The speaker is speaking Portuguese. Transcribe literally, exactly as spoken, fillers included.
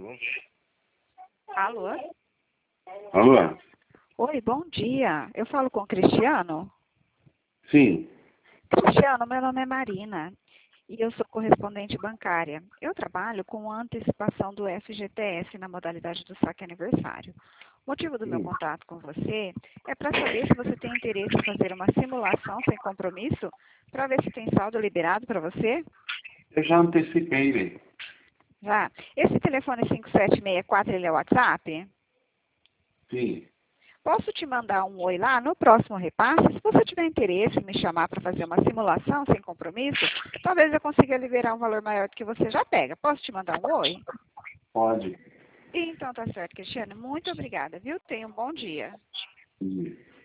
Alô? Alô? Oi, bom dia. Eu falo com o Cristiano? Sim. Cristiano, meu nome é Marina e eu sou correspondente bancária. Eu trabalho com a antecipação do F G T S na modalidade do saque aniversário. O motivo do meu Hum. contato com você é para saber se você tem interesse em fazer uma simulação sem compromisso para ver se tem saldo liberado para você. Eu já antecipei, velho. Já. Esse telefone cinco sete seis quatro, ele é o WhatsApp? Sim. Posso te mandar um oi lá no próximo repasse? Se você tiver interesse em me chamar para fazer uma simulação sem compromisso, talvez eu consiga liberar um valor maior do que você já pega. Posso te mandar um oi? Pode. Então tá certo, Cristiano. Muito obrigada, viu? Tenha um bom dia. Sim.